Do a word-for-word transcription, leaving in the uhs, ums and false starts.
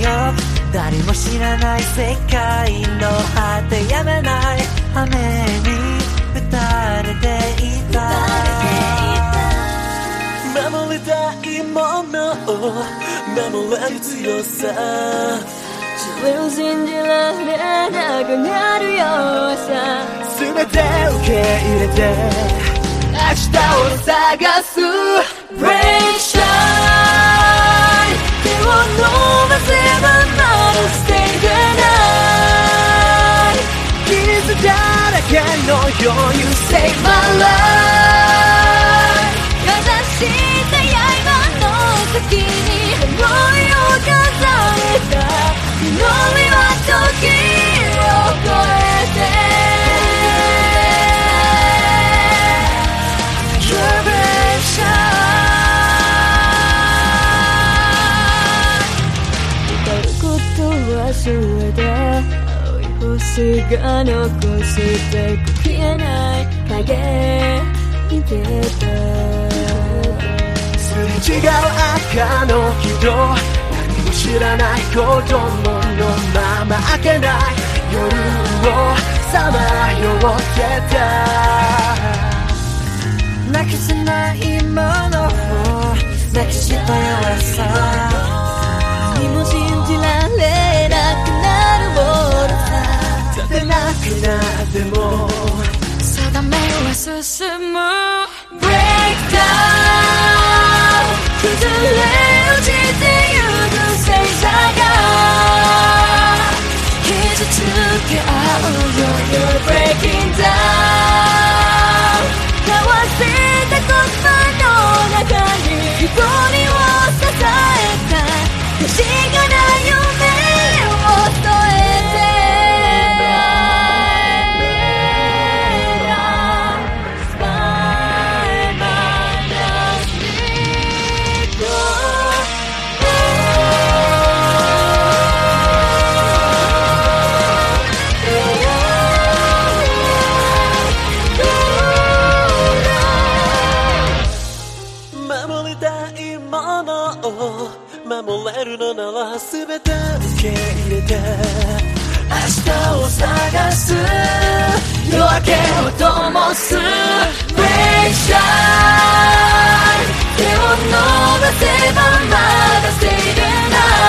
よ誰も知らない世界の果てやめない雨に打たれていた守りたいものを守れる強さそれを信じられなくなるよさ全て受け入れて明日を探す Break Shine 手を伸ばせばまだ捨ててない傷だらけのよう You save my life かざした刃の先に思いを重ねた祈りは時を超えて忘れた青い星が残してく消えない影に出たすれ違う赤の色何も知らない子供のまま明けない夜をさまよってたなくせないものをなくした弱さ何も信じられなくなるものさ立てなくなっても定めは進む Break down 崩れ落ちてゆく星座が傷つけ合うよ You're breaking down 交わせた言葉の中に一人を支えた確かな夢を添えて守りたいものを守れるのなら全て受け入れて明日を探す夜明けを灯す Break Shine 手を伸ばせばまだ捨てれない